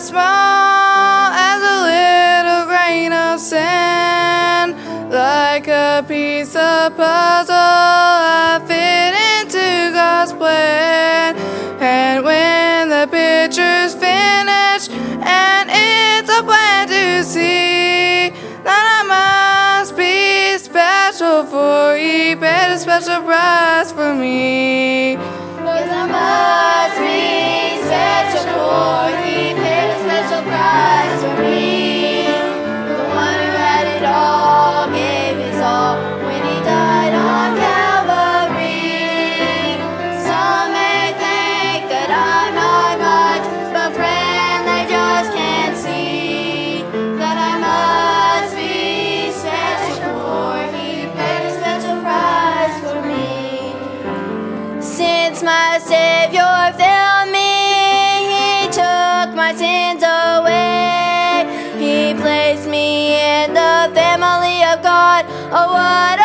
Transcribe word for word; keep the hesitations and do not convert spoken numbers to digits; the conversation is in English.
as small as a little grain of sand, like a piece of puzzle I fit into God's plan. And when the picture's finished and it's a plan to see that I must be special, for He paid a special price for me. Yes, I must be special, for He paid a special price for me. The one who had it all gave His all when He died on Calvary. Some may think that I'm not much, but friend, they just can't see that I must be special, for He paid a special price for me. Since my Savior failed me, He took my sins away. He placed me in the family of God. Oh, what